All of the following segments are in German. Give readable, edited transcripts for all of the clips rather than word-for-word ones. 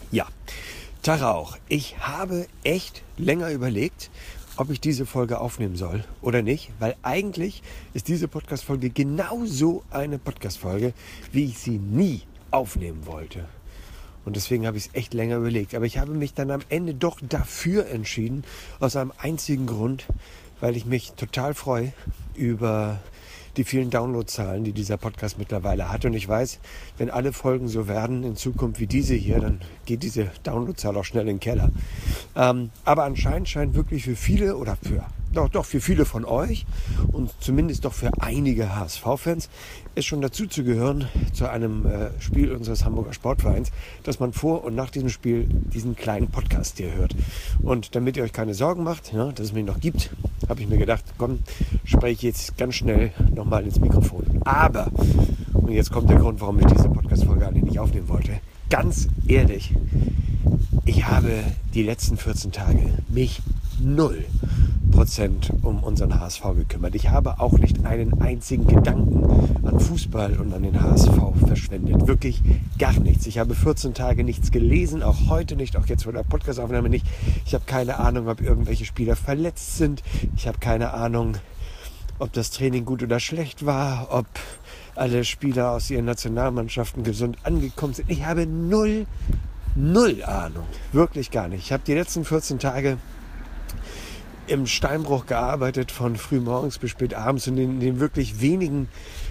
Ja, Tag auch. Ich habe echt länger überlegt, ob ich diese Folge aufnehmen soll oder nicht, weil eigentlich ist diese Podcast-Folge genauso eine Podcast-Folge, wie ich sie nie aufnehmen wollte. Und deswegen habe ich es echt länger überlegt. Aber ich habe mich dann am Ende doch dafür entschieden, aus einem einzigen Grund, weil ich mich total freue über die vielen Downloadzahlen, die dieser Podcast mittlerweile hat. Und ich weiß, wenn alle Folgen so werden in Zukunft wie diese hier, dann geht diese Downloadzahl auch schnell in den Keller. Aber anscheinend scheint wirklich für viele oder für viele von euch und zumindest doch für einige HSV-Fans es schon dazu zu gehören, zu einem Spiel unseres Hamburger Sportvereins, dass man vor und nach diesem Spiel diesen kleinen Podcast hier hört. Und damit ihr euch keine Sorgen macht, ja, dass es mich noch gibt, habe ich mir gedacht, komm, spreche ich jetzt ganz schnell nochmal ins Mikrofon. Aber, und jetzt kommt der Grund, warum ich diese Podcast-Folge eigentlich nicht aufnehmen wollte, ganz ehrlich, ich habe die letzten 14 Tage mich 0% um unseren HSV gekümmert. Ich habe auch nicht einen einzigen Gedanken an Fußball und an den HSV verschwendet. Wirklich gar nichts. Ich habe 14 Tage nichts gelesen, auch heute nicht, auch jetzt vor der Podcast-Aufnahme nicht. Ich habe keine Ahnung, ob irgendwelche Spieler verletzt sind. Ich habe keine Ahnung, ob das Training gut oder schlecht war, ob alle Spieler aus ihren Nationalmannschaften gesund angekommen sind. Ich habe null Ahnung. Wirklich gar nicht. Ich habe die letzten 14 Tage im Steinbruch gearbeitet, von früh morgens bis spät abends, und in den wirklich wenigen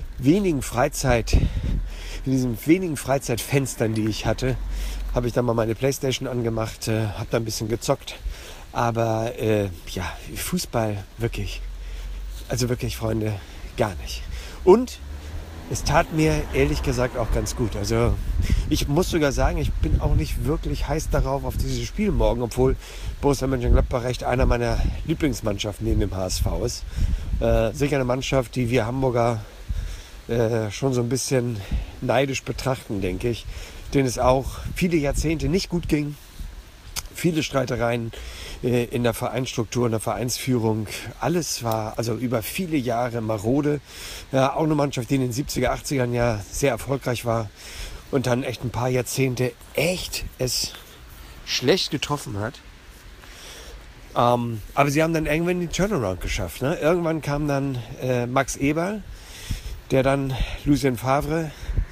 Freizeitfenstern, die ich hatte, habe ich dann mal meine Playstation angemacht, habe da ein bisschen gezockt. Aber Fußball wirklich, Freunde, gar nicht. Und es tat mir ehrlich gesagt auch ganz gut. Also ich muss sogar sagen, ich bin auch nicht wirklich heiß darauf auf dieses Spiel morgen, obwohl Borussia Mönchengladbach echt einer meiner Lieblingsmannschaften neben dem HSV ist. Sicher eine Mannschaft, die wir Hamburger schon so ein bisschen neidisch betrachten, denke ich. Denen es auch viele Jahrzehnte nicht gut ging. Viele Streitereien in der Vereinsstruktur, in der Vereinsführung. Alles war also über viele Jahre marode. Ja, auch eine Mannschaft, die in den 70er, 80ern ja sehr erfolgreich war und dann echt ein paar Jahrzehnte echt es schlecht getroffen hat. Aber sie haben dann irgendwann den Turnaround geschafft. Ne? Irgendwann kam dann Max Eberl, der dann Lucien Favre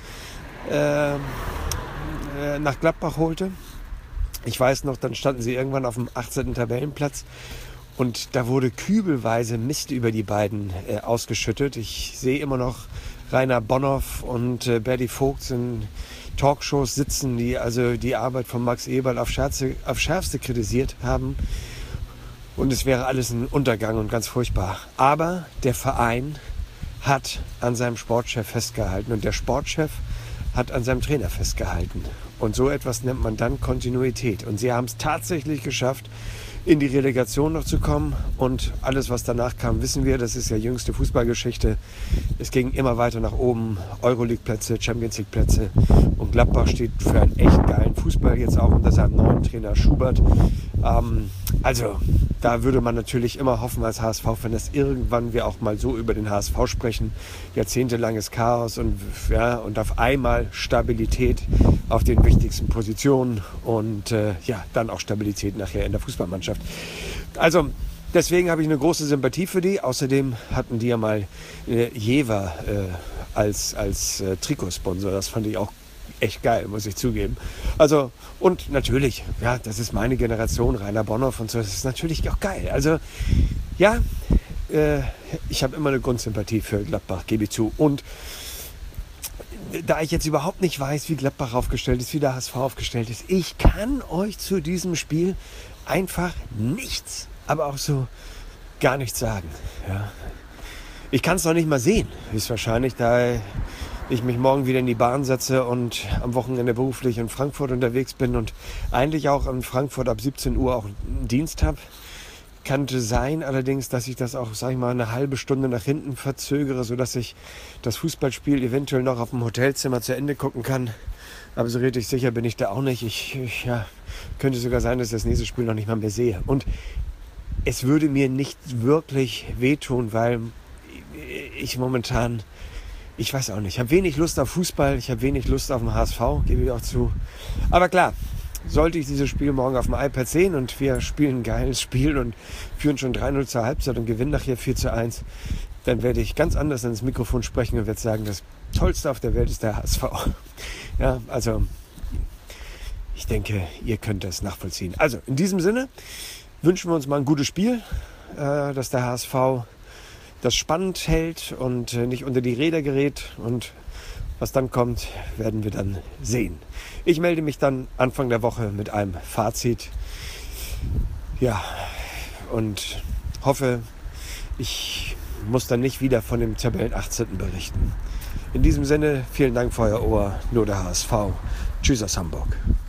nach Gladbach holte. Ich weiß noch, dann standen sie irgendwann auf dem 18. Tabellenplatz und da wurde kübelweise Mist über die beiden ausgeschüttet. Ich sehe immer noch Rainer Bonhoff und Berti Vogts in Talkshows sitzen, die also die Arbeit von Max Eberl auf Schärfste kritisiert haben. Und es wäre alles ein Untergang und ganz furchtbar. Aber der Verein hat an seinem Sportchef festgehalten und der Sportchef hat an seinem Trainer festgehalten. Und so etwas nennt man dann Kontinuität. Und sie haben es tatsächlich geschafft, in die Relegation noch zu kommen. Und alles, was danach kam, wissen wir. Das ist ja jüngste Fußballgeschichte. Es ging immer weiter nach oben. Euroleague-Plätze, Champions-League-Plätze. Und Gladbach steht für einen echt geilen Fußball jetzt auch unter seinem neuen Trainer Schubert. Also, da würde man natürlich immer hoffen als HSV-Fan, dass irgendwann wir auch mal so über den HSV sprechen. Jahrzehntelanges Chaos und auf einmal Stabilität auf den wichtigsten Positionen und dann auch Stabilität nachher in der Fußballmannschaft. Also deswegen habe ich eine große Sympathie für die. Außerdem hatten die ja mal Jever als Trikotsponsor. Das fand ich auch echt geil, muss ich zugeben. Also, und natürlich, ja, das ist meine Generation, Rainer Bonhoff und so, das ist natürlich auch geil. Also, ja, ich habe immer eine Grundsympathie für Gladbach, gebe ich zu. Und da ich jetzt überhaupt nicht weiß, wie Gladbach aufgestellt ist, wie der HSV aufgestellt ist, ich kann euch zu diesem Spiel einfach nichts, aber auch so gar nichts sagen. Ja. Ich kann es noch nicht mal sehen, höchstwahrscheinlich, da ich mich morgen wieder in die Bahn setze und am Wochenende beruflich in Frankfurt unterwegs bin und eigentlich auch in Frankfurt ab 17 Uhr auch einen Dienst habe. Könnte sein allerdings, dass ich das auch, sag ich mal, eine halbe Stunde nach hinten verzögere, sodass ich das Fußballspiel eventuell noch auf dem Hotelzimmer zu Ende gucken kann. Aber so richtig sicher bin ich da auch nicht. Könnte sogar sein, dass ich das nächste Spiel noch nicht mal mehr sehe. Und es würde mir nicht wirklich wehtun, weil ich momentan, ich weiß auch nicht, ich habe wenig Lust auf Fußball, ich habe wenig Lust auf den HSV, gebe ich auch zu. Aber klar, sollte ich dieses Spiel morgen auf dem iPad sehen und wir spielen ein geiles Spiel und führen schon 3-0 zur Halbzeit und gewinnen nachher 4-1, dann werde ich ganz anders ins Mikrofon sprechen und werde sagen, das Tollste auf der Welt ist der HSV. Ja, also ich denke, ihr könnt das nachvollziehen. Also in diesem Sinne wünschen wir uns mal ein gutes Spiel, dass der HSV das spannend hält und nicht unter die Räder gerät. Und was dann kommt, werden wir dann sehen. Ich melde mich dann Anfang der Woche mit einem Fazit. Ja, und hoffe, ich muss dann nicht wieder von dem Tabellen 18. berichten. In diesem Sinne, vielen Dank für euer Ohr. Nur der HSV. Tschüss aus Hamburg.